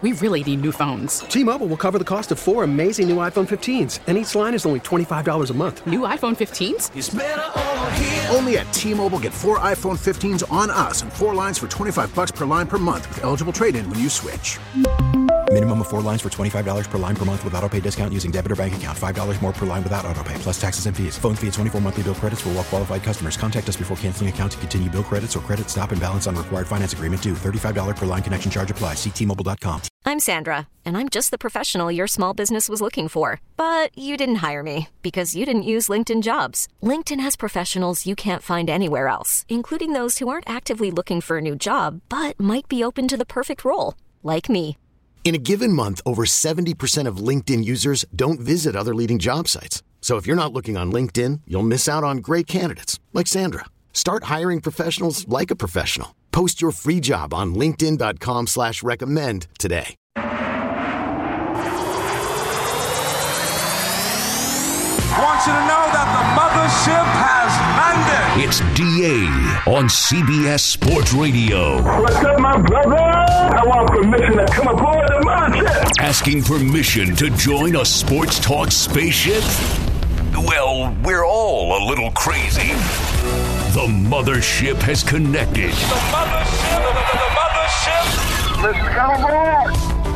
We really need new phones. T-Mobile will cover the cost of 4 amazing new iPhone 15s, and each line is only $25 a month. New iPhone 15s? It's better over here. Only at T-Mobile, get 4 iPhone 15s on us and 4 lines for $25 per line per month with eligible trade-in when you switch. Minimum of 4 lines for $25 per line per month with autopay discount using debit or bank account. $5 more per line without autopay, plus taxes and fees. Phone fee at 24 monthly bill credits for well-qualified customers. Contact us before canceling account to continue bill credits or credit stop and balance on required finance agreement due. $35 per line connection charge applies. See T-Mobile.com. I'm Sandra, and I'm just the professional your small business was looking for. But you didn't hire me because you didn't use LinkedIn Jobs. LinkedIn has professionals you can't find anywhere else, including those who aren't actively looking for a new job, but might be open to the perfect role, like me. In a given month, over 70% of LinkedIn users don't visit other leading job sites. So if you're not looking on LinkedIn, you'll miss out on great candidates like Sandra. Start hiring professionals like a professional. Post your free job on linkedin.com/recommend today. I want you to know that the mothership has landed. It's DA on CBS Sports Radio. What's up, my brother? I want permission to come aboard the mothership. Asking permission to join a sports talk spaceship? Well, we're all a little crazy. The mothership has connected. The mothership. Let's come aboard.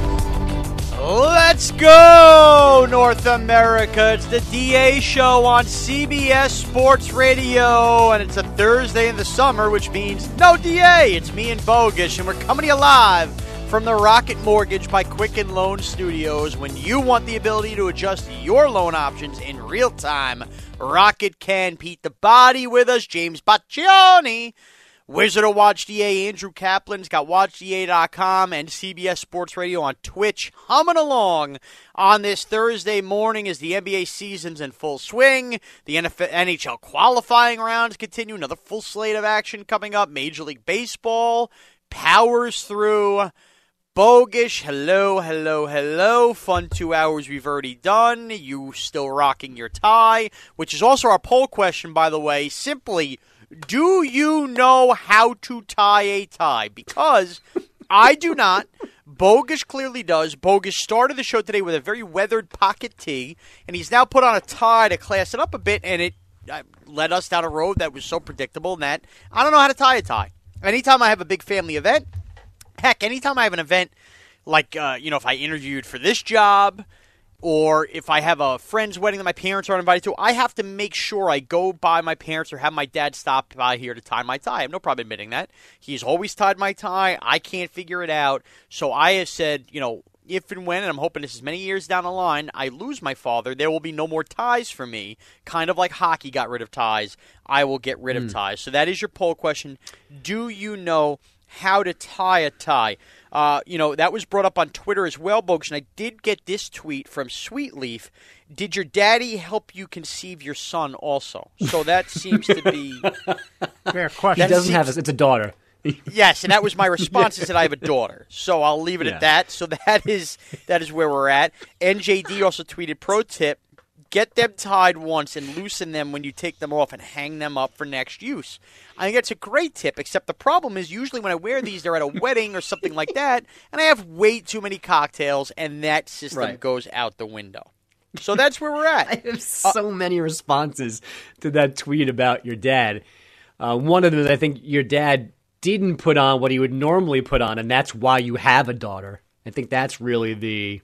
Let's go, North America. It's the DA show on CBS Sports Radio, and it's a Thursday in the summer, which means no DA. It's me and Bogusch, and we're coming to you live from the Rocket Mortgage by Quicken Loan Studios. When you want the ability to adjust your loan options in real time, Rocket can. Pete the Body with us, James Baccioni, Wizard of Watch DA, Andrew Kaplan's got WatchDA.com and CBS Sports Radio on Twitch, humming along on this Thursday morning as the NBA season's in full swing. The NHL qualifying rounds continue. Another full slate of action coming up. Major League Baseball powers through. Bogusch, hello. Fun 2 hours we've already done. You still rocking your tie, which is also our poll question, by the way. Simply, do you know how to tie a tie? Because I do not. Bogusch clearly does. Bogusch started the show today with a very weathered pocket tee, and he's now put on a tie to class it up a bit, and it led us down a road that was so predictable that I don't know how to tie a tie. Anytime I have a big family event, heck, anytime I have an event like, if I interviewed for this job, or if I have a friend's wedding that my parents are invited to, I have to make sure I go by my parents or have my dad stop by here to tie my tie. I have no problem admitting that. He's always tied my tie. I can't figure it out. So I have said, if and when, and I'm hoping this is many years down the line, I lose my father, there will be no more ties for me. Kind of like hockey got rid of ties. I will get rid of ties. So that is your poll question. Do you know how to tie a tie? That was brought up on Twitter as well, Bogusch, and I did get this tweet from Sweetleaf. Did your daddy help you conceive your son also? So that seems to be fair question. He doesn't have it's a daughter. Yes, and that was my response, is that I have a daughter. So I'll leave it at that. So that is where we're at. NJD also tweeted, pro tip, get them tied once and loosen them when you take them off and hang them up for next use. I think that's a great tip, except the problem is usually when I wear these, they're at a wedding or something like that, and I have way too many cocktails, and that system goes out the window. So that's where we're at. I have so many responses to that tweet about your dad. One of them is, I think your dad didn't put on what he would normally put on, and that's why you have a daughter. I think that's really the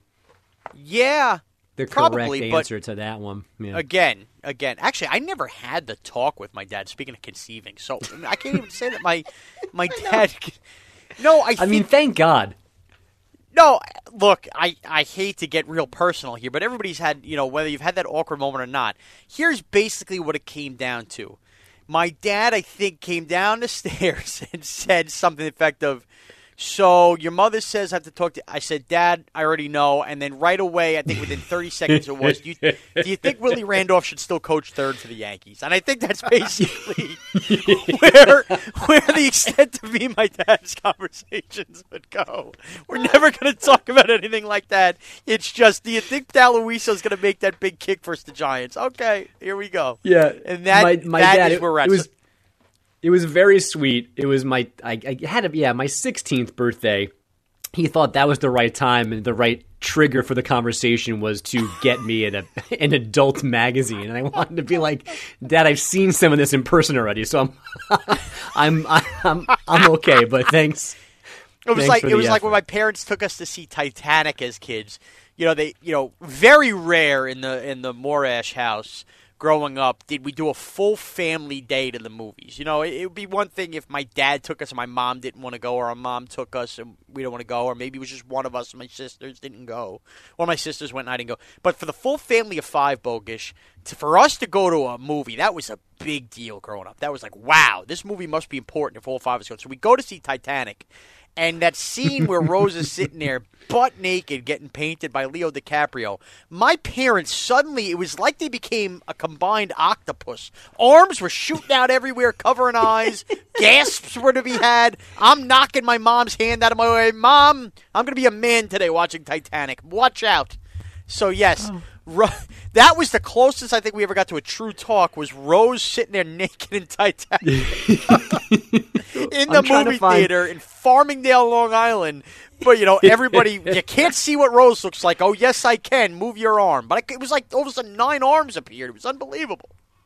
correct answer to that one. Yeah. Again, actually, I never had the talk with my dad. Speaking of conceiving, so I can't even say that my dad. No, I mean, thank God. No, look, I hate to get real personal here, but everybody's had, whether you've had that awkward moment or not. Here's basically what it came down to. My dad, I think, came down the stairs and said something to the effect of, so your mother says I have to talk to... I said, Dad, I already know. And then right away, I think within 30 seconds it was, do you think Willie Randolph should still coach third for the Yankees? And I think that's basically where the extent of me and my dad's conversations would go. We're never going to talk about anything like that. It's just, do you think D'Aloiso's going to make that big kick versus the Giants? Okay, here we go. Yeah. And that is where we're at. It was very sweet. It was my 16th birthday, he thought that was the right time and the right trigger for the conversation was to get me in an adult magazine. And I wanted to be like, Dad, I've seen some of this in person already, so I'm okay. But thanks. It was like when my parents took us to see Titanic as kids. Very rare in the Morash house growing up did we do a full family day to the movies. It would be one thing if my dad took us and my mom didn't want to go, or our mom took us and we don't want to go, or maybe it was just one of us and my sisters didn't go, or my sisters went and I didn't go. But for the full family of 5, Bogish, for us to go to a movie, that was a big deal growing up. That was like, wow, this movie must be important if all 5 of us go. So we go to see Titanic. And that scene where Rose is sitting there butt naked getting painted by Leo DiCaprio, my parents suddenly, it was like they became a combined octopus. Arms were shooting out everywhere, covering eyes. Gasps were to be had. I'm knocking my mom's hand out of my way. Mom, I'm going to be a man today watching Titanic. Watch out. So, yes. That was the closest I think we ever got to a true talk, was Rose sitting there naked in Titanic in the movie theater in Farmingdale, Long Island. But, everybody, you can't see what Rose looks like. Oh, yes, I can. Move your arm. But it was like all of a sudden 9 arms appeared. It was unbelievable.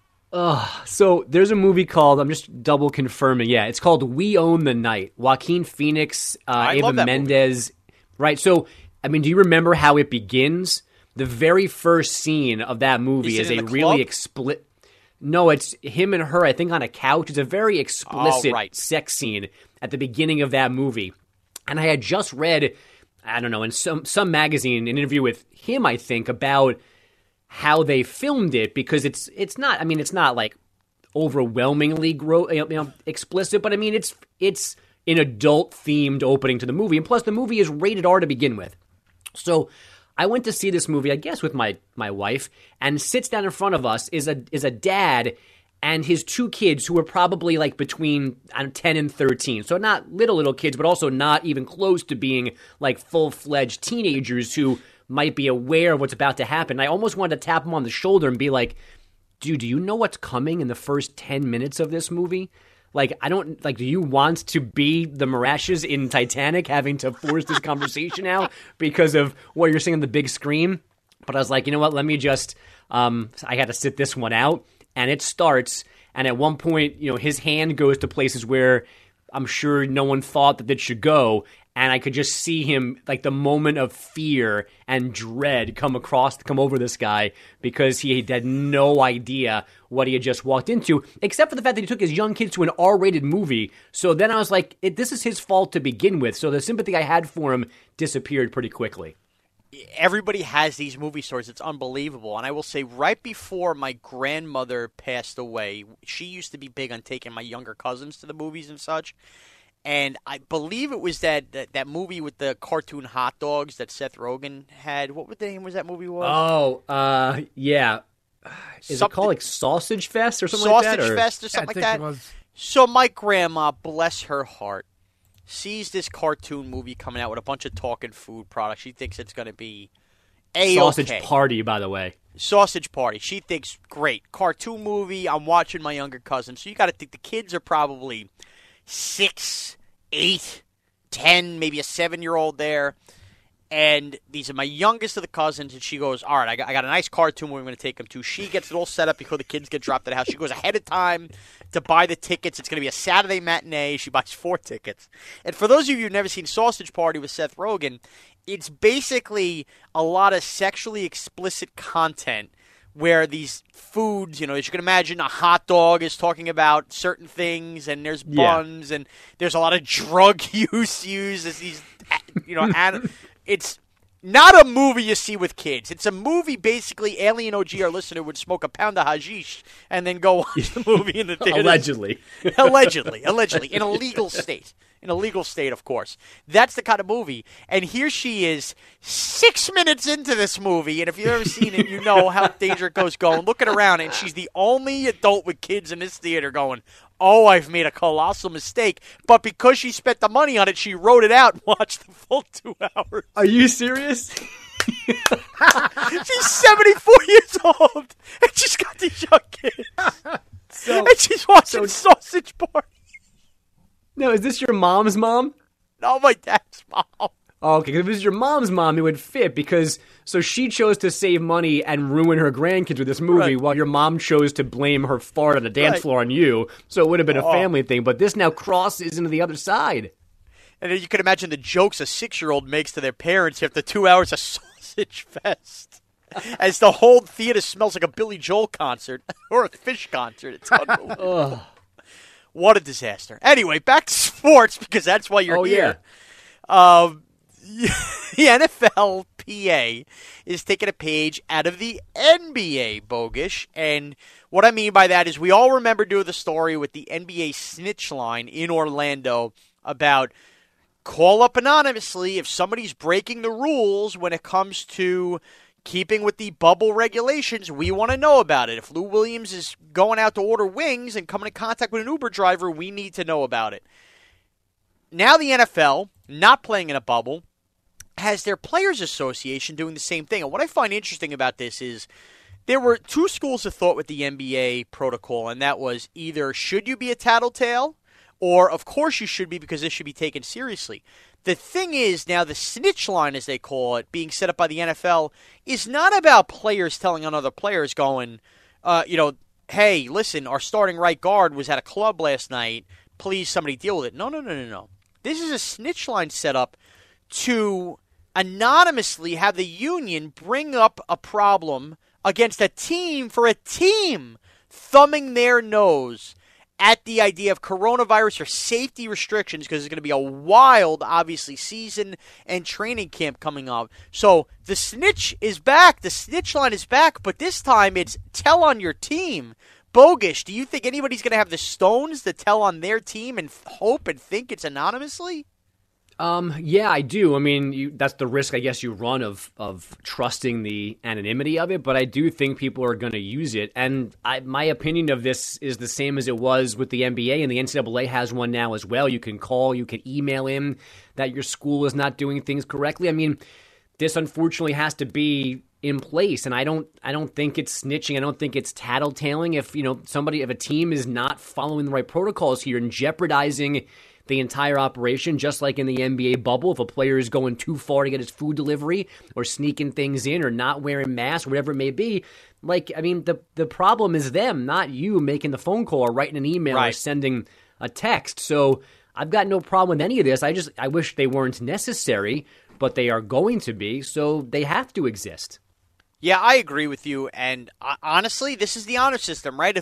So there's a movie called, I'm just double confirming, it's called We Own the Night. Joaquin Phoenix, Eva Mendes. Movie. Right, so, do you remember how it begins? The very first scene of that movie is a really explicit. No, it's him and her, I think, on a couch. It's a very explicit sex scene at the beginning of that movie. And I had just read, I don't know, in some magazine, an interview with him, I think, about how they filmed it, because it's not, it's not like overwhelmingly explicit, but it's an adult-themed opening to the movie. And plus, the movie is rated R to begin with. So I went to see this movie, I guess, with my wife, and sits down in front of us is a dad and his 2 kids who are probably like between 10 and 13. So not little kids, but also not even close to being like full-fledged teenagers who might be aware of what's about to happen. I almost wanted to tap him on the shoulder and be like, dude, do you know what's coming in the first 10 minutes of this movie? Do you want to be the Marashes in Titanic having to force this conversation out because of what you're seeing on the big screen? But I was like, you know what, let me just, I had to sit this one out, and it starts, and at one point, his hand goes to places where I'm sure no one thought that it should go, and I could just see him, like the moment of fear and dread come over this guy, because he had no idea what he had just walked into, except for the fact that he took his young kids to an R-rated movie. So then I was like, this is his fault to begin with. So the sympathy I had for him disappeared pretty quickly. Everybody has these movie stories. It's unbelievable. And I will say, right before my grandmother passed away, she used to be big on taking my younger cousins to the movies and such. And I believe it was that movie with the cartoon hot dogs that Seth Rogen had. What was the name that movie was? Oh, yeah. Is it called like Sausage Fest or something like that? Sausage Fest or something like that? It was. So my grandma, bless her heart, sees this cartoon movie coming out with a bunch of talking food products. She thinks it's going to be A-okay. Sausage Party, by the way. Sausage Party. She thinks, great. Cartoon movie. I'm watching my younger cousin. So you got to think the kids are probably 6, 8, 10, maybe a 7-year-old there. And these are my youngest of the cousins, and she goes, all right, I got a nice cartoon movie I'm going to take them to. She gets it all set up before the kids get dropped at the house. She goes ahead of time to buy the tickets. It's going to be a Saturday matinee. She buys 4 tickets. And for those of you who've never seen Sausage Party with Seth Rogen, it's basically a lot of sexually explicit content where these foods, as you can imagine, a hot dog is talking about certain things, and there's buns, and there's a lot of drug use used as these, it's not a movie you see with kids. It's a movie, basically, Alien OG, our listener, would smoke a pound of hashish and then go watch the movie in the theater. Allegedly. Allegedly. In a legal state. In a legal state, of course. That's the kind of movie. And here she is, 6 minutes into this movie, and if you've ever seen it, you know how Danger goes going, looking around, and she's the only adult with kids in this theater going, oh, I've made a colossal mistake. But because she spent the money on it, she wrote it out and watched the full 2 hours. Are you serious? She's 74 years old, and she's got these young kids. And she's watching Sausage Party. No, is this your mom's mom? No, my dad's mom. Oh, okay, if it was your mom's mom, it would fit so she chose to save money and ruin her grandkids with this movie while your mom chose to blame her fart on the dance floor on you. So it would have been a family thing, but this now crosses into the other side. And then you can imagine the jokes a 6-year-old makes to their parents after 2 hours of Sausage Fest. As the whole theater smells like a Billy Joel concert or a Fish concert. It's unbelievable. What a disaster. Anyway, back to sports, because that's why you're here. Yeah. The NFLPA is taking a page out of the NBA, Bogish. And what I mean by that is we all remember doing the story with the NBA snitch line in Orlando about call up anonymously if somebody's breaking the rules when it comes to keeping with the bubble regulations. We want to know about it. If Lou Williams is going out to order wings and coming in contact with an Uber driver, we need to know about it. Now the NFL, not playing in a bubble, has their Players Association doing the same thing. And what I find interesting about this is there were two schools of thought with the NBA protocol, and that was either should you be a tattletale, or of course you should be because this should be taken seriously. The thing is, now the snitch line, as they call it, being set up by the NFL, is not about players telling on other players going, hey, listen, our starting right guard was at a club last night. Please, somebody deal with it. No. This is a snitch line set up to anonymously have the union bring up a problem against a team for a team thumbing their nose at the idea of coronavirus or safety restrictions, because there's going to be a wild, obviously, season and training camp coming up. So the snitch is back. The snitch line is back, but this time it's tell on your team. Bogish, do you think anybody's going to have the stones to tell on their team and hope and think it's anonymously? Yeah, I do. I mean, that's the risk, I guess, you run of trusting the anonymity of it, but I do think people are going to use it. And my opinion of this is the same as it was with the NBA, and the NCAA has one now as well. You can call, you can email in that your school is not doing things correctly. I mean, this unfortunately has to be in place, and I don't think it's snitching. I don't think it's tattletaling. If a team is not following the right protocols here and jeopardizing the entire operation, just like in the NBA bubble, if a player is going too far to get his food delivery or sneaking things in or not wearing masks, whatever it may be, the problem is them, not you making the phone call or writing an email or sending a text. So I've got no problem with any of this. I wish they weren't necessary, but they are going to be, so they have to exist. Yeah, I agree with you. And honestly, this is the honor system, right?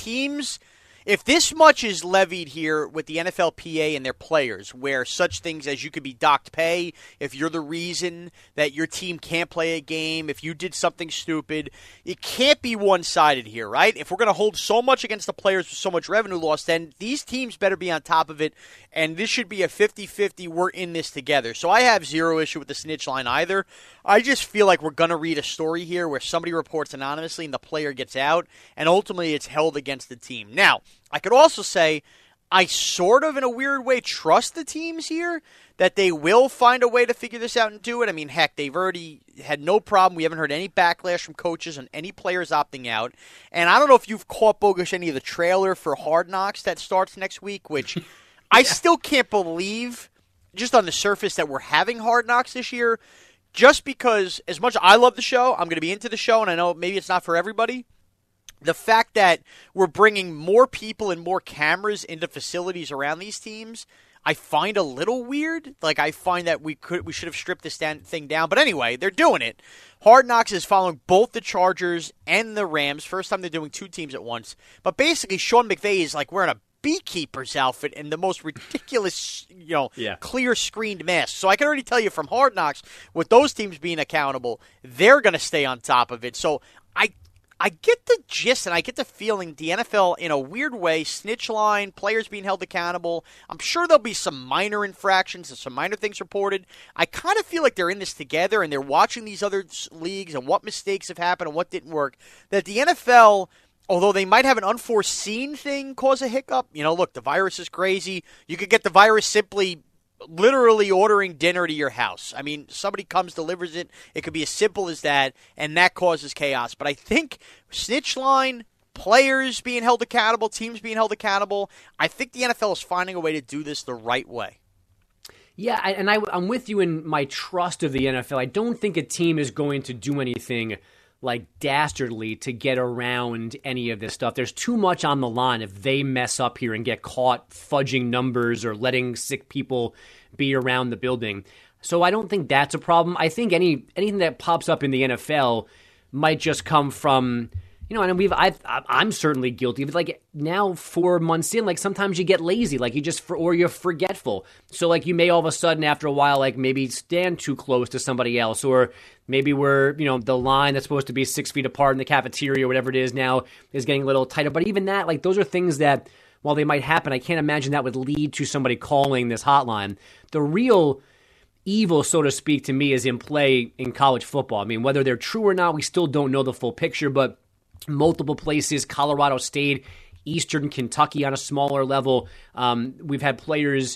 If this much is levied here with the NFLPA and their players, where such things as you could be docked pay if you're the reason that your team can't play a game, if you did something stupid, it can't be one-sided here, right? If we're going to hold so much against the players with so much revenue loss, then these teams better be on top of it, and this should be a 50-50, we're in this together. So I have zero issue with the snitch line either. I just feel like we're going to read a story here where somebody reports anonymously and the player gets out, and ultimately it's held against the team. Now, I could also say I sort of, in a weird way, trust the teams here that they will find a way to figure this out and do it. I mean, heck, they've already had no problem. We haven't heard any backlash from coaches on any players opting out. And I don't know if you've caught, Bogish, any of the trailer for Hard Knocks that starts next week, which I still can't believe, just on the surface, that we're having Hard Knocks this year. Just because, as much as I love the show, I'm going to be into the show, and I know maybe it's not for everybody. The fact that we're bringing more people and more cameras into facilities around these teams, I find a little weird. I find that we should have stripped this thing down. But anyway, they're doing it. Hard Knocks is following both the Chargers and the Rams. First time they're doing two teams at once. But basically, Sean McVay is wearing a beekeeper's outfit and the most ridiculous, clear screened mask. So I can already tell you from Hard Knocks, with those teams being accountable, they're going to stay on top of it. So I get the gist, and I get the feeling the NFL, in a weird way, snitch line, players being held accountable. I'm sure there'll be some minor infractions and some minor things reported. I kind of feel like they're in this together, and they're watching these other leagues and what mistakes have happened and what didn't work. That the NFL, although they might have an unforeseen thing cause a hiccup, look, the virus is crazy. You could get the virus simply literally ordering dinner to your house. I mean, somebody comes, delivers it. It could be as simple as that, and that causes chaos. But I think snitch line, players being held accountable, teams being held accountable, I think the NFL is finding a way to do this the right way. Yeah, I'm with you in my trust of the NFL. I don't think a team is going to do anything like dastardly to get around any of this stuff. There's too much on the line if they mess up here and get caught fudging numbers or letting sick people be around the building. So I don't think that's a problem. I think anything that pops up in the NFL might just come from, and I'm certainly guilty of it. Like now 4 months in, like sometimes you get lazy, like or you're forgetful. So like you may all of a sudden after a while, like maybe stand too close to somebody else, or maybe we're, the line that's supposed to be 6 feet apart in the cafeteria or whatever it is now is getting a little tighter. But even that, like those are things that while they might happen, I can't imagine that would lead to somebody calling this hotline. The real evil, so to speak, to me is in play in college football. I mean, whether they're true or not, we still don't know the full picture, but multiple places, Colorado State, Eastern Kentucky on a smaller level. We've had players,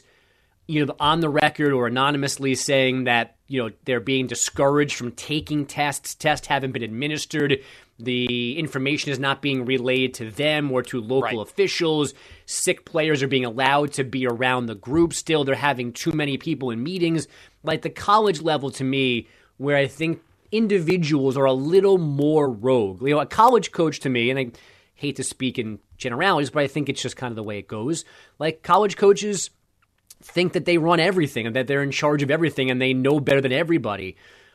on the record or anonymously saying that, they're being discouraged from taking tests. Tests haven't been administered. The information is not being relayed to them or to local officials. Sick players are being allowed to be around the group still. They're having too many people in meetings. Like the college level to me, where I think individuals are a little more rogue. A college coach to me, and I hate to speak in generalities, but I think it's just kind of the way it goes. Like college coaches think that they run everything and that they're in charge of everything and they know better than everybody.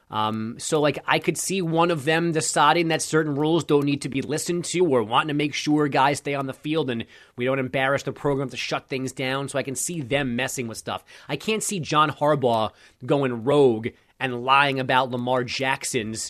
So like I could see one of them deciding that certain rules don't need to be listened to or wanting to make sure guys stay on the field and we don't embarrass the program to shut things down. So I can see them messing with stuff. I can't see John Harbaugh going rogue and lying about Lamar Jackson's,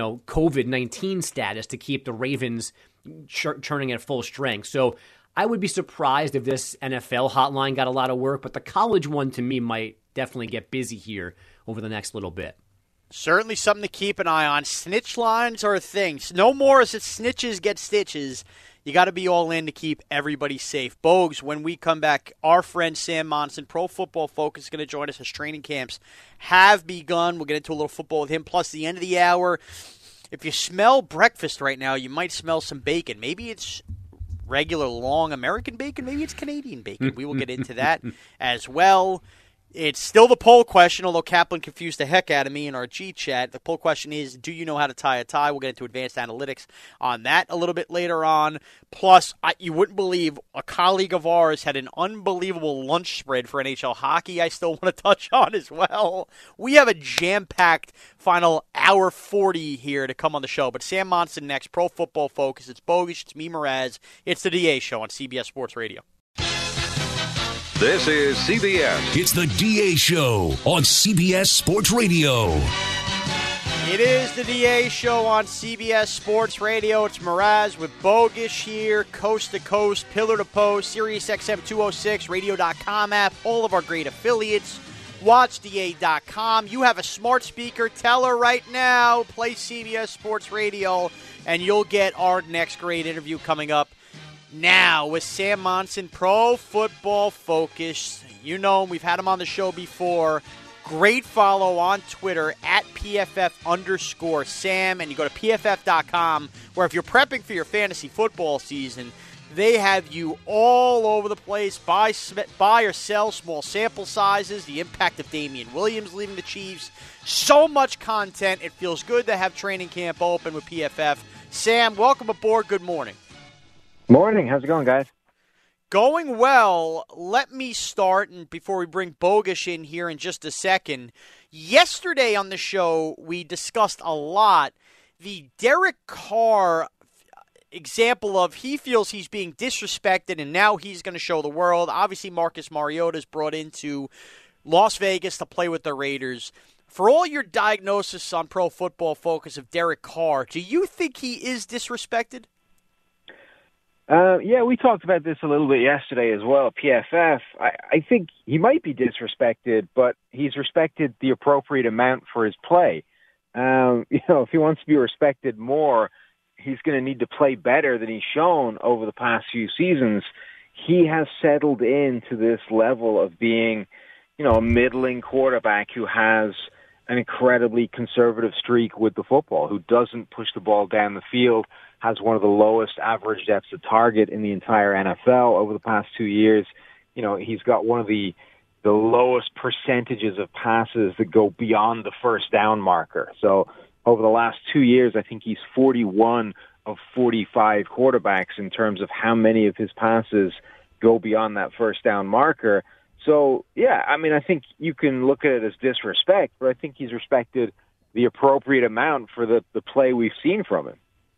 COVID-19 status to keep the Ravens churning at full strength. So I would be surprised if this NFL hotline got a lot of work, but the college one to me might definitely get busy here over the next little bit. Certainly something to keep an eye on. Snitch lines are a thing. No more is it snitches get stitches. You got to be all in to keep everybody safe. Bogues, when we come back, our friend Sam Monson, Pro Football Focus, is going to join us as training camps have begun. We'll get into a little football with him. Plus, the end of the hour, if you smell breakfast right now, you might smell some bacon. Maybe it's regular long American bacon. Maybe it's Canadian bacon. We will get into that as well. It's still the poll question, although Kaplan confused the heck out of me in our G chat. The poll question is, do you know how to tie a tie? We'll get into advanced analytics on that a little bit later on. Plus, you wouldn't believe a colleague of ours had an unbelievable lunch spread for NHL hockey I still want to touch on as well. We have a jam-packed final hour 40 here to come on the show. But Sam Monson next, Pro Football Focus. It's Bogusch, it's me, Mraz. It's the DA Show on CBS Sports Radio. This is CBS. It's the DA Show on CBS Sports Radio. It is the DA Show on CBS Sports Radio. It's Mraz with Bogusch here, coast to coast, pillar to post, Sirius XM 206, radio.com app, all of our great affiliates, watchda.com. You have a smart speaker. Tell her right now, play CBS Sports Radio, and you'll get our next great interview coming up now with Sam Monson, Pro Football Focus. You know him. We've had him on the show before. Great follow on Twitter at PFF_Sam. And you go to PFF.com, where if you're prepping for your fantasy football season, they have you all over the place. Buy or sell, small sample sizes, the impact of Damian Williams leaving the Chiefs. So much content. It feels good to have training camp open with PFF. Sam, welcome aboard. Good morning. Morning. How's it going, guys? Going well. Let me start, and before we bring Bogusch in here in just a second, yesterday on the show we discussed a lot the Derek Carr example of he feels he's being disrespected and now he's going to show the world. Obviously, Marcus Mariota is brought into Las Vegas to play with the Raiders. For all your diagnosis on Pro Football Focus of Derek Carr, do you think he is disrespected? Yeah, we talked about this a little bit yesterday as well. PFF, I think he might be disrespected, but he's respected the appropriate amount for his play. If he wants to be respected more, he's going to need to play better than he's shown over the past few seasons. He has settled into this level of being, a middling quarterback who has an incredibly conservative streak with the football, who doesn't push the ball down the field, has one of the lowest average depths of target in the entire NFL over the past 2 years. He's got one of the the lowest percentages of passes that go beyond the first down marker. So over the last 2 years, I think he's 41 of 45 quarterbacks in terms of how many of his passes go beyond that first down marker. So, yeah, I mean, I think you can look at it as disrespect, but I think he's respected the appropriate amount for the play we've seen from him.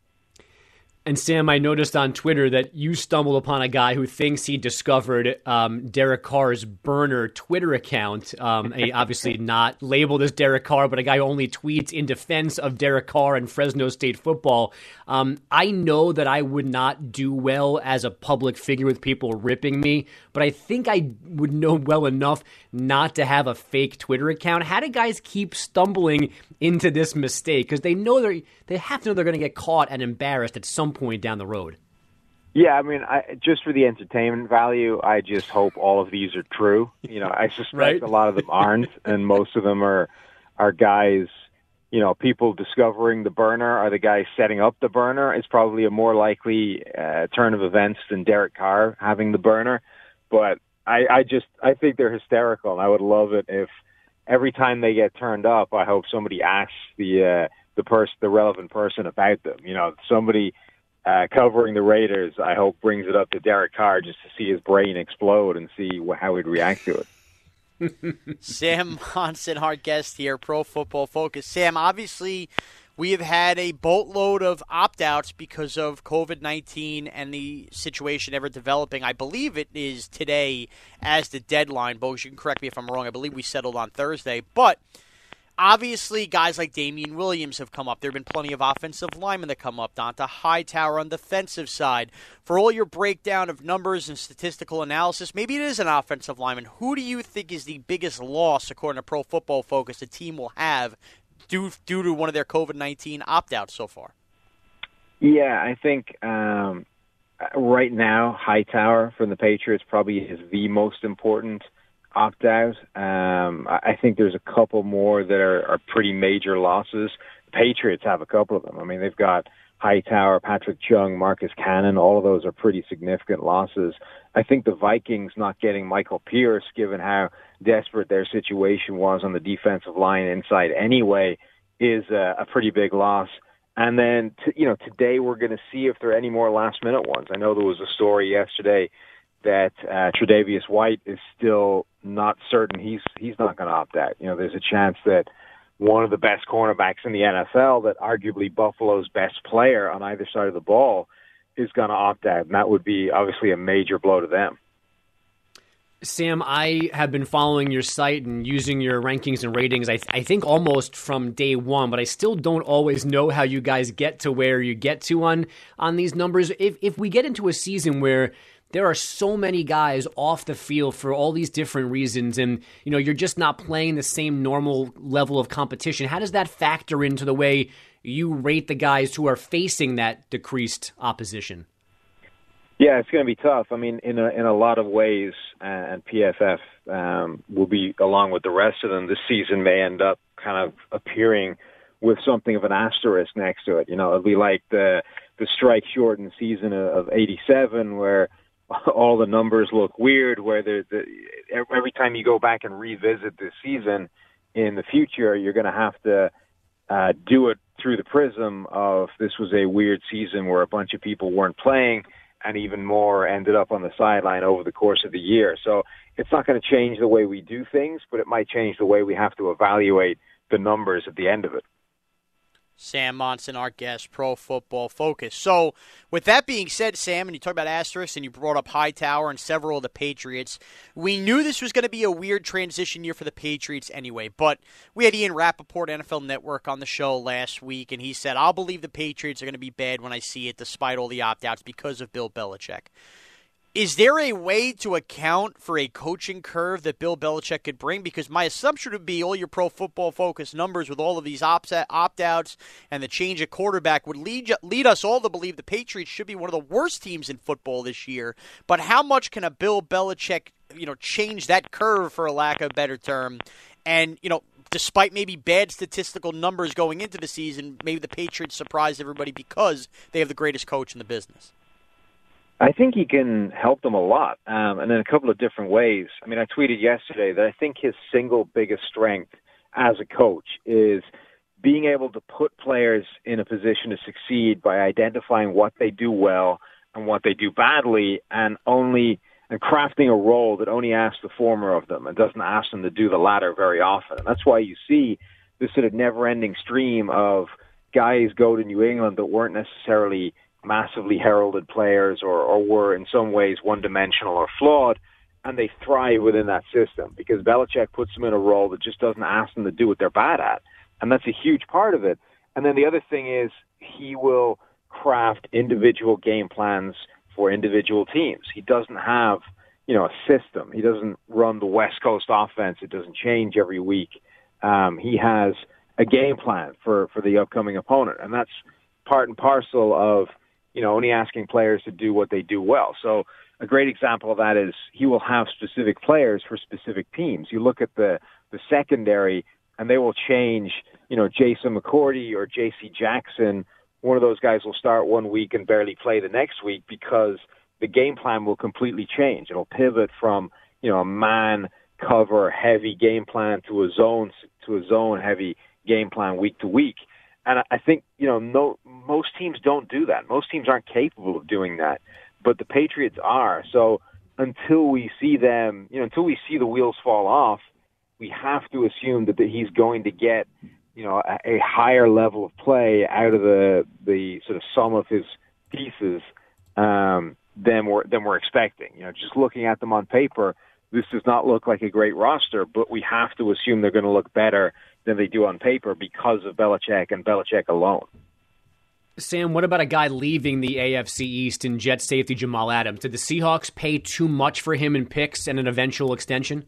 And Sam, I noticed on Twitter that you stumbled upon a guy who thinks he discovered Derek Carr's burner Twitter account. Obviously not labeled as Derek Carr, but a guy who only tweets in defense of Derek Carr and Fresno State football. I know that I would not do well as a public figure with people ripping me, but I think I would know well enough not to have a fake Twitter account. How do guys keep stumbling into this mistake? Because they know they have to know they're going to get caught and embarrassed at some point down the road. Yeah, I mean, just for the entertainment value, I just hope all of these are true. You know, I suspect right? A lot of them aren't, and most of them are guys, you know, people discovering the burner are the guys setting up the burner. It's probably a more likely turn of events than Derek Carr having the burner. But I think they're hysterical, and I would love it if every time they get turned up, I hope somebody asks the relevant person about them. You know, somebody covering the Raiders, I hope, brings it up to Derek Carr just to see his brain explode and see how he'd react to it. Sam Monson, our guest here, Pro Football Focus. Sam, obviously we have had a boatload of opt-outs because of COVID-19 and the situation ever developing. I believe it is today as the deadline. Bogues, you can correct me if I'm wrong. I believe we settled on Thursday. But obviously, guys like Damian Williams have come up. There have been plenty of offensive linemen that come up. Donta Hightower on the defensive side. For all your breakdown of numbers and statistical analysis, maybe it is an offensive lineman. Who do you think is the biggest loss, according to Pro Football Focus, the team will have due to one of their COVID-19 opt-outs so far? Yeah, I think right now, Hightower from the Patriots probably is the most important opt-out. I think there's a couple more that are pretty major losses. The Patriots have a couple of them. I mean, they've got Hightower, Patrick Chung, Marcus Cannon. All of those are pretty significant losses. I think the Vikings not getting Michael Pierce, given how desperate their situation was on the defensive line inside anyway, is a pretty big loss. And then, today we're going to see if there are any more last-minute ones. I know there was a story yesterday that Tre'Davious White is still not certain he's not going to opt out. You know, there's a chance that one of the best cornerbacks in the NFL, that arguably Buffalo's best player on either side of the ball, is going to opt out, and that would be obviously a major blow to them. Sam, I have been following your site and using your rankings and ratings, I think almost from day one, but I still don't always know how you guys get to where you get to on these numbers. If we get into a season where there are so many guys off the field for all these different reasons, and you're just not playing the same normal level of competition, how does that factor into the way you rate the guys who are facing that decreased opposition? Yeah, it's going to be tough. I mean, in a lot of ways, and PFF will be, along with the rest of them, this season may end up kind of appearing with something of an asterisk next to it. It'll be like the strike-shortened season of '87, where all the numbers look weird, where every time you go back and revisit this season in the future, you're going to have to do it through the prism of this was a weird season where a bunch of people weren't playing, and even more ended up on the sideline over the course of the year. So it's not going to change the way we do things, but it might change the way we have to evaluate the numbers at the end of it. Sam Monson, our guest, Pro Football Focus. So with that being said, Sam, and you talked about asterisks and you brought up Hightower and several of the Patriots, we knew this was going to be a weird transition year for the Patriots anyway, but we had Ian Rappaport, NFL Network, on the show last week, and he said, I'll believe the Patriots are going to be bad when I see it, despite all the opt-outs, because of Bill Belichick. Is there a way to account for a coaching curve that Bill Belichick could bring? Because my assumption would be all your Pro Football Focus numbers with all of these opt-outs and the change of quarterback would lead us all to believe the Patriots should be one of the worst teams in football this year. But how much can a Bill Belichick, change that curve, for a lack of a better term? And, despite maybe bad statistical numbers going into the season, maybe the Patriots surprise everybody because they have the greatest coach in the business. I think he can help them a lot, and in a couple of different ways. I mean, I tweeted yesterday that I think his single biggest strength as a coach is being able to put players in a position to succeed by identifying what they do well and what they do badly, and crafting a role that only asks the former of them and doesn't ask them to do the latter very often. And that's why you see this sort of never-ending stream of guys go to New England that weren't necessarily massively heralded players or were in some ways one-dimensional or flawed, and they thrive within that system because Belichick puts them in a role that just doesn't ask them to do what they're bad at. And that's a huge part of it. And then the other thing is he will craft individual game plans for individual teams. He doesn't have, a system. He doesn't run the West Coast offense. It doesn't change every week. He has a game plan for the upcoming opponent. And that's part and parcel of, only asking players to do what they do well. So a great example of that is he will have specific players for specific teams. You look at the secondary, and they will change, Jason McCourty or J.C. Jackson. One of those guys will start one week and barely play the next week because the game plan will completely change. It'll pivot from, a man cover heavy game plan to a zone heavy game plan week to week. And I think, most teams don't do that. Most teams aren't capable of doing that, but the Patriots are. So until we see them, until we see the wheels fall off, we have to assume that he's going to get, a higher level of play out of the sort of sum of his pieces than we're expecting. Just looking at them on paper, this does not look like a great roster, but we have to assume they're going to look better than they do on paper because of Belichick and Belichick alone. Sam, what about a guy leaving the AFC East in Jet safety Jamal Adams? Did the Seahawks pay too much for him in picks and an eventual extension?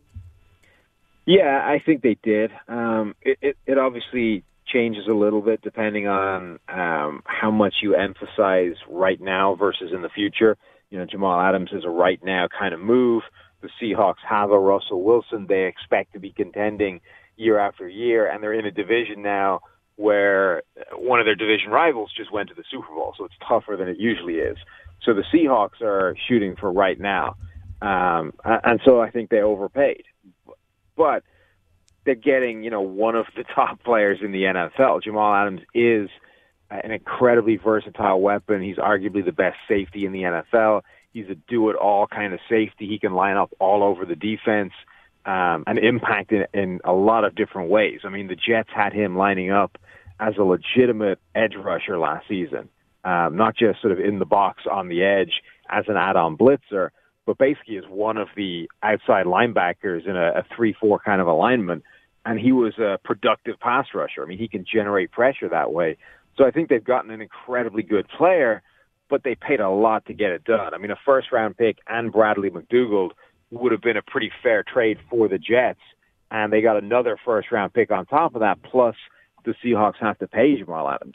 Yeah, I think they did. It obviously changes a little bit depending on how much you emphasize right now versus in the future. Jamal Adams is a right now kind of move. The Seahawks have a Russell Wilson. They expect to be contending year after year, and they're in a division now where one of their division rivals just went to the Super Bowl, so it's tougher than it usually is. So the Seahawks are shooting for right now, and so I think they overpaid. But they're getting, one of the top players in the NFL. Jamal Adams is an incredibly versatile weapon. He's arguably the best safety in the NFL. He's a do-it-all kind of safety. He can line up all over the defense and impact in a lot of different ways. I mean, the Jets had him lining up as a legitimate edge rusher last season, not just sort of in the box on the edge as an add-on blitzer, but basically as one of the outside linebackers in a 3-4 kind of alignment. And he was a productive pass rusher. I mean, he can generate pressure that way. So I think they've gotten an incredibly good player, but they paid a lot to get it done. I mean, a first-round pick and Bradley McDougald would have been a pretty fair trade for the Jets, and they got another first-round pick on top of that, plus the Seahawks have to pay Jamal Adams.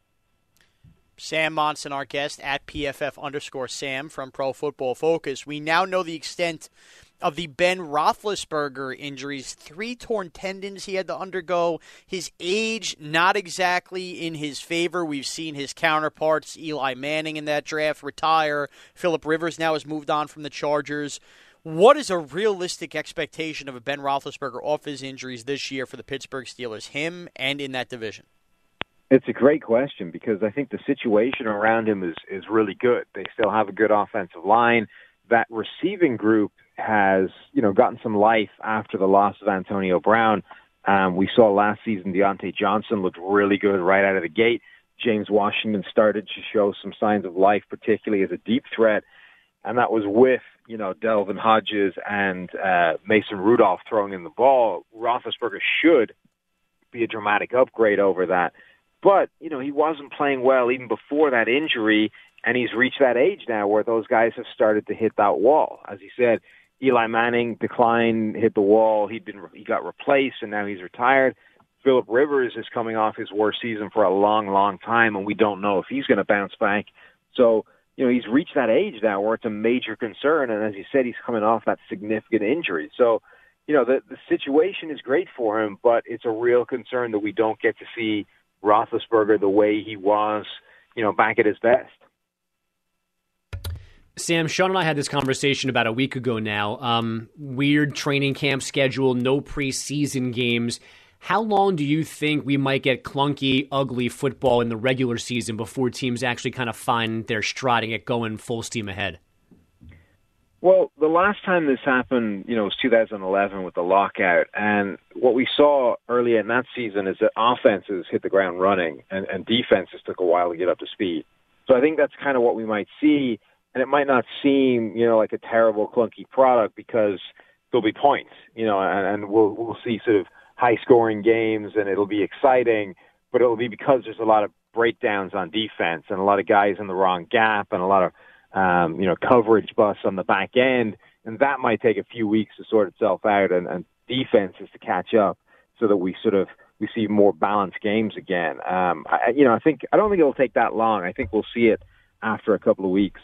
Sam Monson, our guest, at PFF_Sam from Pro Football Focus. We now know the extent of the Ben Roethlisberger injuries. 3 torn tendons he had to undergo. His age, not exactly in his favor. We've seen his counterparts, Eli Manning in that draft, retire. Phillip Rivers now has moved on from the Chargers. What is a realistic expectation of a Ben Roethlisberger off his injuries this year for the Pittsburgh Steelers, him and in that division? It's a great question because I think the situation around him is really good. They still have a good offensive line. That receiving group has, gotten some life after the loss of Antonio Brown. We saw last season Deontay Johnson looked really good right out of the gate. James Washington started to show some signs of life, particularly as a deep threat. And that was with, Delvin Hodges and Mason Rudolph throwing in the ball. Roethlisberger should be a dramatic upgrade over that. But, he wasn't playing well even before that injury, and he's reached that age now where those guys have started to hit that wall. As he said, Eli Manning declined, hit the wall, he got replaced, and now he's retired. Phillip Rivers is coming off his worst season for a long, long time, and we don't know if he's going to bounce back. So, he's reached that age now where it's a major concern, and as you said, he's coming off that significant injury. So, the situation is great for him, but it's a real concern that we don't get to see Roethlisberger the way he was, back at his best. Sam, Sean and I had this conversation about a week ago now. Weird training camp schedule, no preseason games. How long do you think we might get clunky, ugly football in the regular season before teams actually kind of find their stride and get going full steam ahead? Well, the last time this happened, was 2011 with the lockout. And what we saw early in that season is that offenses hit the ground running and defenses took a while to get up to speed. So I think that's kind of what we might see. And it might not seem, like a terrible, clunky product because there'll be points, and we'll see sort of high-scoring games and it'll be exciting, but it'll be because there's a lot of breakdowns on defense and a lot of guys in the wrong gap and a lot of, coverage busts on the back end, and that might take a few weeks to sort itself out and defenses to catch up so that we see more balanced games again. I don't think it'll take that long. I think we'll see it after a couple of weeks.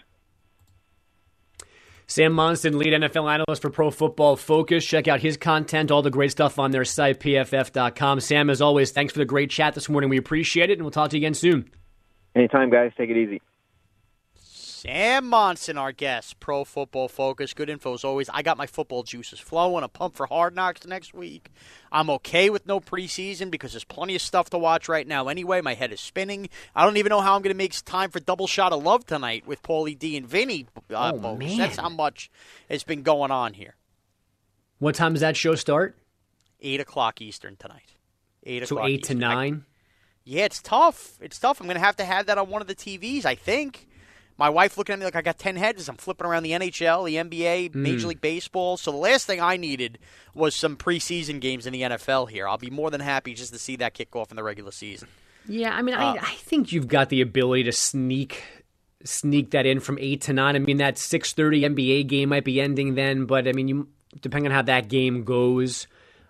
Sam Monson, lead NFL analyst for Pro Football Focus. Check out his content, all the great stuff on their site, pff.com. Sam, as always, thanks for the great chat this morning. We appreciate it, and we'll talk to you again soon. Anytime, guys. Take it easy. Sam Monson, our guest, Pro Football Focus. Good info as always. I got my football juices flowing. I'm pumped for Hard Knocks next week. I'm okay with no preseason because there's plenty of stuff to watch right now anyway. My head is spinning. I don't even know how I'm going to make time for Double Shot of Love tonight with Paulie D and Vinny. Man. That's how much has been going on here. What time does that show start? 8 o'clock Eastern tonight. 8 so o'clock 8 Eastern. to 9? Yeah, it's tough. I'm going to have that on one of the TVs, I think. My wife looking at me like I got 10 heads as I'm flipping around the NHL, the NBA, Major League Baseball. So the last thing I needed was some preseason games in the NFL here. I'll be more than happy just to see that kick off in the regular season. Yeah, I mean, I think you've got the ability to sneak that in from 8 to 9. I mean, that 6:30 NBA game might be ending then, but I mean, depending on how that game goes,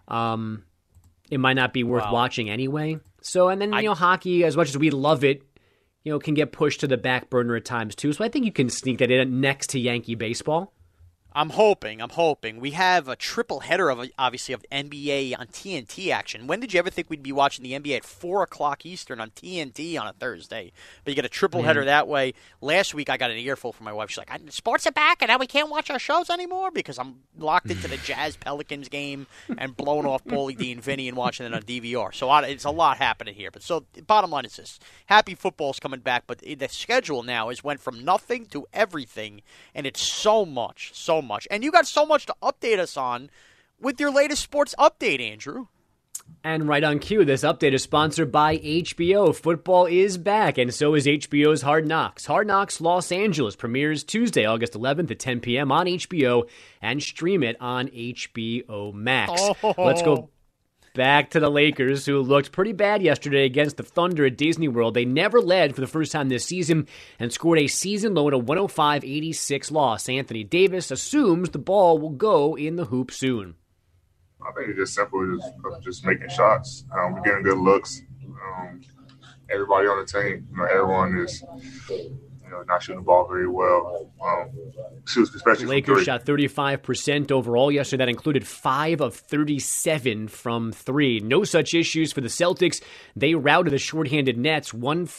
it might not be worth watching anyway. So, and then, hockey, as much as we love it, can get pushed to the back burner at times too. So I think you can sneak that in next to Yankee baseball. I'm hoping. We have a triple header of NBA on TNT action. When did you ever think we'd be watching the NBA at 4 o'clock Eastern on TNT on a Thursday? But you get a triple header that way. Last week I got an earful from my wife. She's like, sports are back and now we can't watch our shows anymore because I'm locked into the Jazz-Pelicans game and blowing off Paulie D and Vinny and watching it on DVR. So it's a lot happening here. But so bottom line is this. Happy football's coming back, but the schedule now has went from nothing to everything, and it's so much. And you got so much to update us on with your latest sports update, Andrew. And right on cue, this update is sponsored by HBO. Football is back, and so is HBO's Hard Knocks. Hard Knocks Los Angeles premieres Tuesday, August 11th at 10 p.m. on HBO, and stream it on HBO Max. Let's go back to the Lakers, who looked pretty bad yesterday against the Thunder at Disney World. They never led for the first time this season and scored a season-low 105-86 loss. Anthony Davis assumes the ball will go in the hoop soon. I think it's just simple, just making shots. We're getting good looks. Everybody on the team, everyone is not shooting the ball very well. Especially the Lakers shot 35% overall yesterday. That included 5 of 37 from 3. No such issues for the Celtics. They routed the shorthanded Nets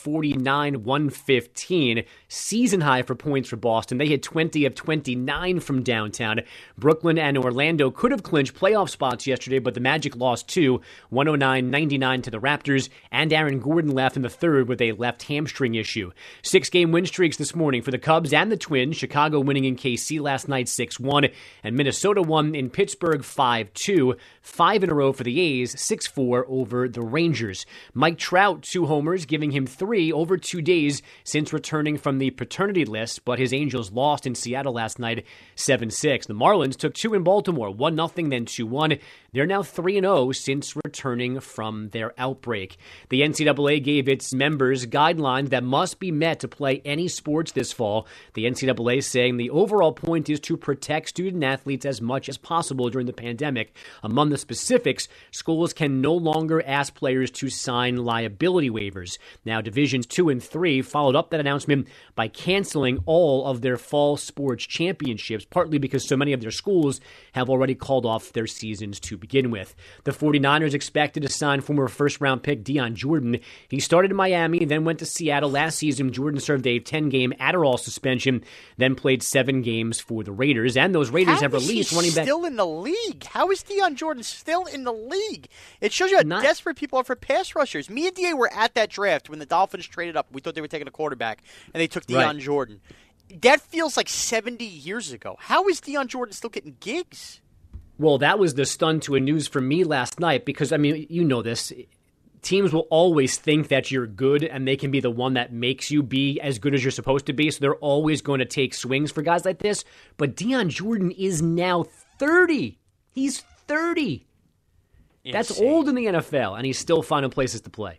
149-115. Season high for points for Boston. They hit 20 of 29 from downtown. Brooklyn and Orlando could have clinched playoff spots yesterday, but the Magic lost 2, 109-99 to the Raptors, and Aaron Gordon left in the third with a left hamstring issue. 6-game win streaks this morning for the Cubs and the Twins. Chicago winning in KC last night 6-1, and Minnesota won in Pittsburgh 5-2. 5 in a row for the A's, 6-4 over the Rangers. Mike Trout, 2 homers, giving him 3 over 2 days since returning from the paternity list, but his Angels lost in Seattle last night 7-6. The Marlins took 2 in Baltimore, 1-0, then 2-1. They're now 3-0 since returning from their outbreak. The NCAA gave its members guidelines that must be met to play any sports this fall. The NCAA saying the overall point is to protect student athletes as much as possible during the pandemic. Among the specifics, schools can no longer ask players to sign liability waivers. Now, Divisions 2 and 3 followed up that announcement by canceling all of their fall sports championships, partly because so many of their schools have already called off their seasons to begin with. The 49ers expected to sign former first-round pick Dion Jordan. He started in Miami, then went to Seattle last season. Jordan served a 10 10-game Adderall suspension, then played 7 games for the Raiders. And those Raiders have released running back. Still in the league? How is Deion Jordan still in the league? It shows you how desperate people are for pass rushers. Me and DA were at that draft when the Dolphins traded up. We thought they were taking a quarterback, and they took Deion Jordan. That feels like 70 years ago. How is Deion Jordan still getting gigs? Well, that was the stun to a news for me last night because, I mean, you know this. Teams will always think that you're good, and they can be the one that makes you be as good as you're supposed to be, so they're always going to take swings for guys like this. But Deion Jordan is now 30. He's 30. Insane. That's old in the NFL, and he's still finding places to play.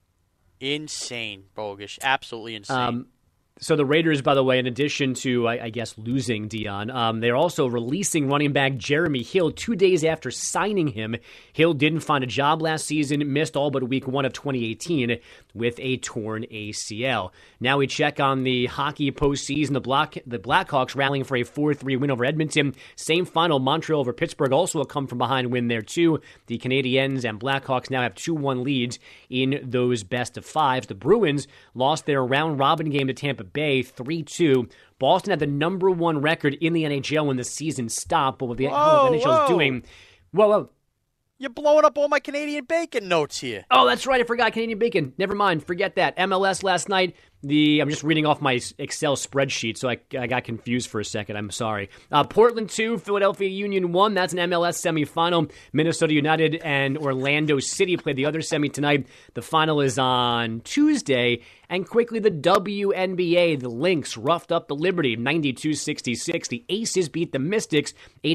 Insane, Bogusch. Absolutely insane. So the Raiders, by the way, in addition to, I guess, losing Deion, they're also releasing running back Jeremy Hill 2 days after signing him. Hill didn't find a job last season, missed all but week 1 of 2018 with a torn ACL. Now we check on the hockey postseason. The Blackhawks rallying for a 4-3 win over Edmonton. Same final, Montreal over Pittsburgh, also a come-from-behind win there, too. The Canadiens and Blackhawks now have 2-1 leads in those best-of-5s. The Bruins lost their round-robin game to Tampa Bay 3-2. Boston had the number 1 record in the NHL when the season stopped, but what the NHL is doing... Whoa. You're blowing up all my Canadian bacon notes here. Oh, that's right. I forgot Canadian bacon. Never mind. Forget that. MLS last night. I'm just reading off my Excel spreadsheet, so I got confused for a second. I'm sorry. Portland 2, Philadelphia Union 1. That's an MLS semifinal. Minnesota United and Orlando City played the other semi tonight. The final is on Tuesday. And quickly, the WNBA, the Lynx roughed up the Liberty 92-66. The Aces beat the Mystics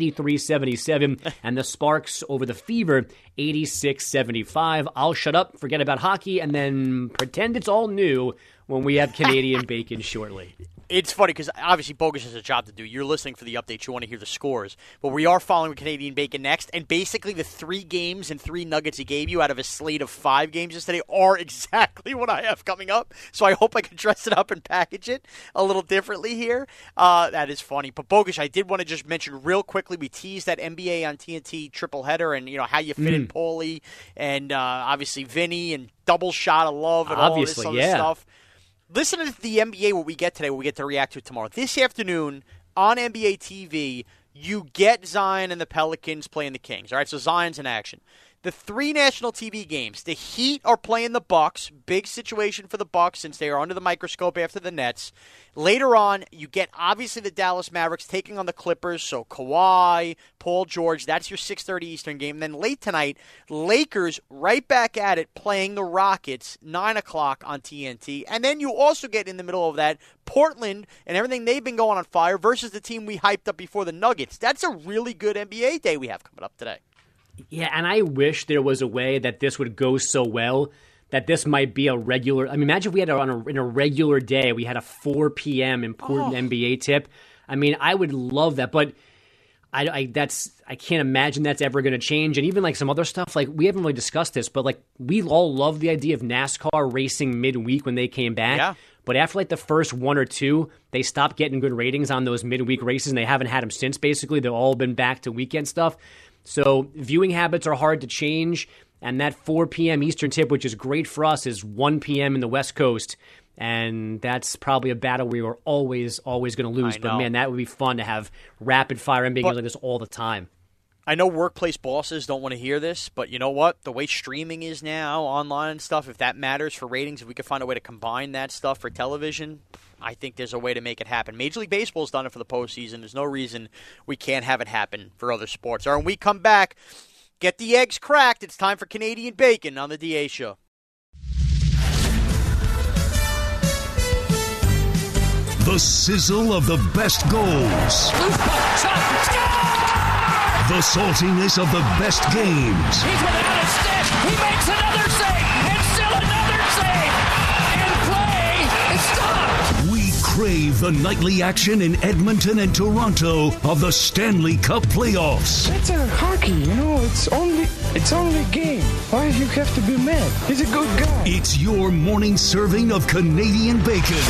83-77. And the Sparks over the Fever 86-75. I'll shut up, forget about hockey, and then pretend it's all new when we have Canadian bacon shortly. It's funny because obviously Bogusch has a job to do. You're listening for the updates. You want to hear the scores. But we are following Canadian bacon next. And basically the 3 games and 3 nuggets he gave you out of a slate of 5 games yesterday are exactly what I have coming up. So I hope I can dress it up and package it a little differently here. That is funny. But Bogusch, I did want to just mention real quickly, we teased that NBA on TNT triple header and how you fit in Paulie and obviously Vinny and double shot of love and all this other stuff. Listen to the NBA, what we get today, what we get to react to tomorrow. This afternoon on NBA TV, you get Zion and the Pelicans playing the Kings. All right, so Zion's in action. The 3 national TV games, the Heat are playing the Bucks. Big situation for the Bucks since they are under the microscope after the Nets. Later on, you get obviously the Dallas Mavericks taking on the Clippers. So Kawhi, Paul George, that's your 6:30 Eastern game. And then late tonight, Lakers right back at it playing the Rockets, 9 o'clock on TNT. And then you also get in the middle of that Portland and everything they've been going on fire versus the team we hyped up before, the Nuggets. That's a really good NBA day we have coming up today. Yeah, and I wish there was a way that this would go so well that this might be a regular... I mean, imagine if we had in a regular day, we had a 4 p.m. important NBA tip. I mean, I would love that, but I can't imagine that's ever going to change. And even like some other stuff, like we haven't really discussed this, but like we all love the idea of NASCAR racing midweek when they came back. Yeah. But after like the first 1 or 2, they stopped getting good ratings on those midweek races, and they haven't had them since, basically. They've all been back to weekend stuff. So viewing habits are hard to change, and that 4 p.m. Eastern tip, which is great for us, is 1 p.m. in the West Coast, and that's probably a battle we were always going to lose. But, man, that would be fun to have rapid-fire NBA games like this all the time. I know workplace bosses don't want to hear this, but you know what? The way streaming is now, online and stuff, if that matters for ratings, if we could find a way to combine that stuff for television, I think there's a way to make it happen. Major League Baseball's done it for the postseason. There's no reason we can't have it happen for other sports. All right, when we come back, get the eggs cracked. It's time for Canadian Bacon on the DA Show. The sizzle of the best goals. The saltiness of the best games. He's without a stick. He makes another save. And still another save. And play is stopped. We crave the nightly action in Edmonton and Toronto of the Stanley Cup playoffs. It's a hockey, it's only a game. Why do you have to be mad? He's a good guy. It's your morning serving of Canadian bacon.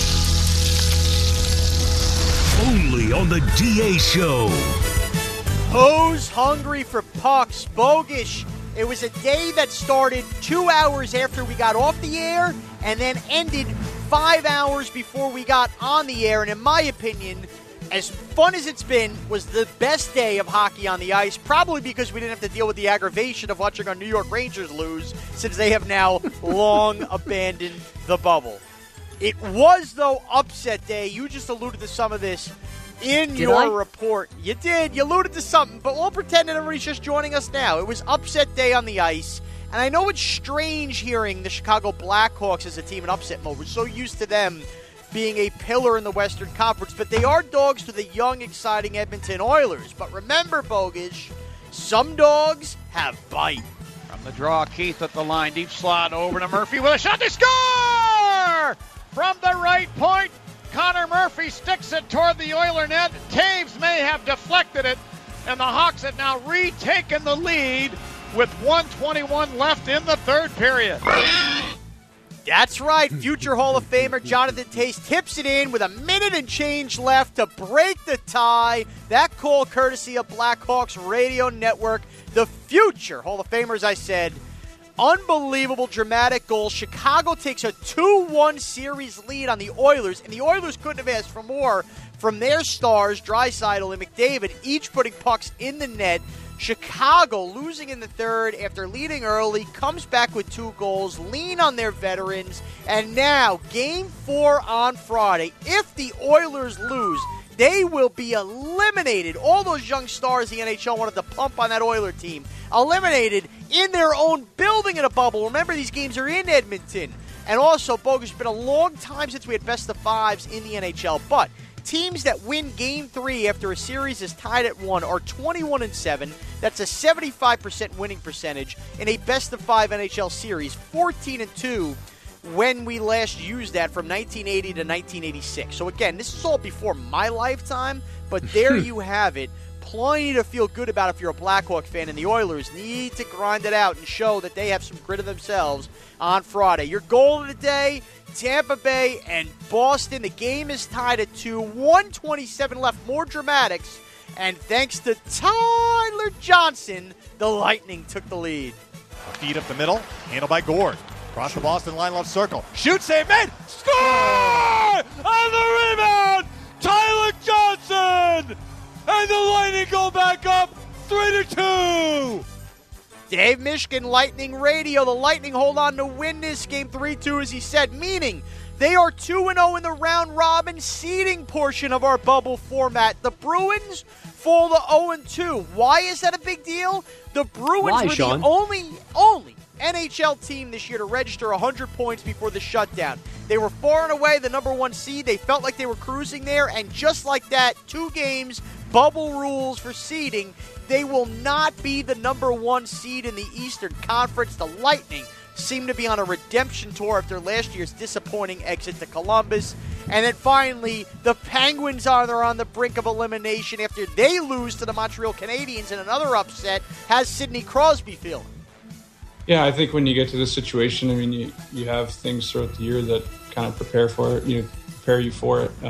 Only on the DA Show. Who's hungry for pucks? Bogusch. It was a day that started 2 hours after we got off the air and then ended 5 hours before we got on the air, and in my opinion, as fun as it's been, was the best day of hockey on the ice, probably because we didn't have to deal with the aggravation of watching our New York Rangers lose, since they have now long abandoned the bubble. It was, though, upset day. You just alluded to some of this in your report. You did. You alluded to something, but we'll pretend that everybody's just joining us now. It was upset day on the ice, and I know it's strange hearing the Chicago Blackhawks as a team in upset mode. We're so used to them being a pillar in the Western Conference, but they are dogs to the young, exciting Edmonton Oilers. But remember, Bogish, some dogs have bite. From the draw, Keith at the line, deep slot over to Murphy with a shot. They score! From the right point, Connor Murphy sticks it toward the Oiler net. Taves may have deflected it, and the Hawks have now retaken the lead with 1:21 left in the third period. That's right. Future Hall of Famer Jonathan Toews tips it in with a minute and change left to break the tie. That call courtesy of Blackhawks Radio Network. The future Hall of Famer, as I said. Unbelievable, dramatic goal. Chicago takes a 2-1 series lead on the Oilers, and the Oilers couldn't have asked for more from their stars, Draisaitl and McDavid, each putting pucks in the net. Chicago, losing in the third after leading early, comes back with 2 goals, lean on their veterans, and now Game 4 on Friday. If the Oilers lose, they will be eliminated. All those young stars the NHL wanted to pump on that Oiler team, eliminated in their own building in a bubble. Remember, these games are in Edmonton. And also, Bogus, it's been a long time since we had best of fives in the NHL, but teams that win Game 3 after a series is tied at 1 are 21-7. That's a 75% winning percentage in a best-of-5 NHL series, 14-2 when we last used that from 1980 to 1986. So, again, this is all before my lifetime, but there you have it. Plenty to feel good about if you're a Blackhawk fan, and the Oilers need to grind it out and show that they have some grit of themselves on Friday. Your goal of the day, Tampa Bay and Boston. The game is tied at 2, 1:27 left, more dramatics, and thanks to Tyler Johnson, the Lightning took the lead. A feed up the middle, handled by Gord. Across the Boston line, left circle. Shoot, save, made! Score! On the rebound, Tyler Johnson! And the Lightning go back up 3-2. Dave Mishkin, Lightning Radio. The Lightning hold on to win this game 3-2, as he said, meaning they are 2-0 in the round-robin seeding portion of our bubble format. The Bruins fall to 0-2. Why is that a big deal? The Bruins were the only NHL team this year to register 100 points before the shutdown. They were far and away the number 1 seed. They felt like they were cruising there, and just like that, 2 games, bubble rules for seeding, they will not be the number 1 seed in the Eastern Conference. The Lightning seem to be on a redemption tour after last year's disappointing exit to Columbus. And then finally, the Penguins are on the brink of elimination after they lose to the Montreal Canadiens in another upset. How's Sidney Crosby feeling? Yeah, I think when you get to this situation, I mean, you have things throughout the year that kind of prepare you for it.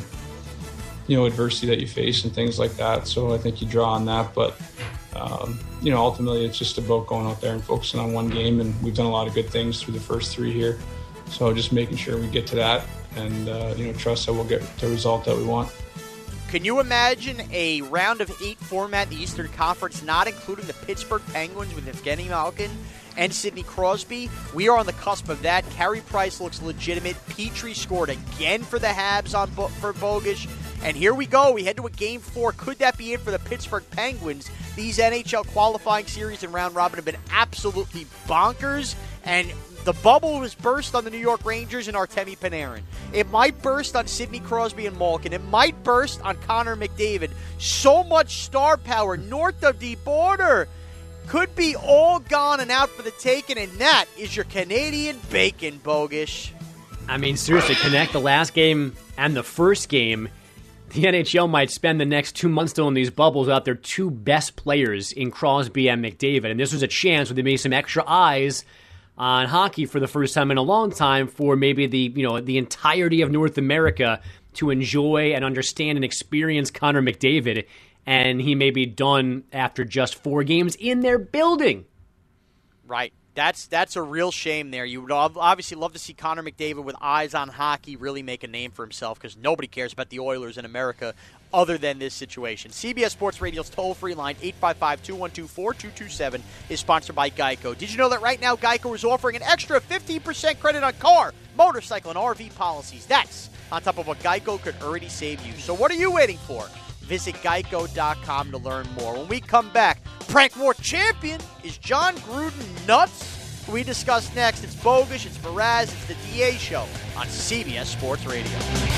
Adversity that you face and things like that. So I think you draw on that. But, ultimately it's just about going out there and focusing on one game. And we've done a lot of good things through the first 3 here. So just making sure we get to that and, trust that we'll get the result that we want. Can you imagine a round of 8 format in the Eastern Conference, not including the Pittsburgh Penguins with Evgeny Malkin and Sidney Crosby? We are on the cusp of that. Carey Price looks legitimate. Petrie scored again for the Habs for Bogish. And here we go. We head to a Game 4. Could that be it for the Pittsburgh Penguins? These NHL qualifying series and round robin have been absolutely bonkers. And the bubble was burst on the New York Rangers and Artemi Panarin. It might burst on Sidney Crosby and Malkin. It might burst on Connor McDavid. So much star power north of the border could be all gone and out for the taking, and that is your Canadian bacon, Bogish. I mean, seriously, connect the last game and the first game. The NHL might spend the next 2 months still in these bubbles without their 2 best players in Crosby and McDavid. And this was a chance where they made some extra eyes on hockey for the first time in a long time for maybe the entirety of North America to enjoy and understand and experience Connor McDavid. And he may be done after just 4 games in their building. Right. That's a real shame there. You would obviously love to see Connor McDavid with eyes on hockey really make a name for himself, because nobody cares about the Oilers in America other than this situation. CBS Sports Radio's toll-free line, 855-212-4227, is sponsored by Geico. Did you know that right now Geico is offering an extra 15% credit on car, motorcycle, and RV policies? That's on top of what Geico could already save you. So what are you waiting for? Visit geico.com to learn more. When we come back, Prank War champion, is John Gruden nuts? We discuss next. It's Bogusch, it's Faraz, it's the DA Show on CBS Sports Radio.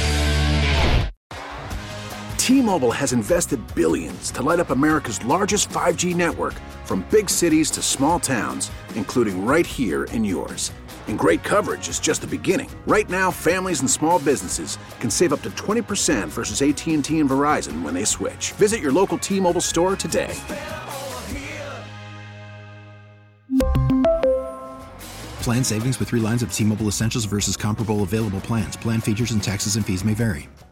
T-Mobile has invested billions to light up America's largest 5G network, from big cities to small towns, including right here in yours. And great coverage is just the beginning. Right now, families and small businesses can save up to 20% versus AT&T and Verizon when they switch. Visit your local T-Mobile store today. Plan savings with 3 lines of T-Mobile Essentials versus comparable available plans. Plan features and taxes and fees may vary.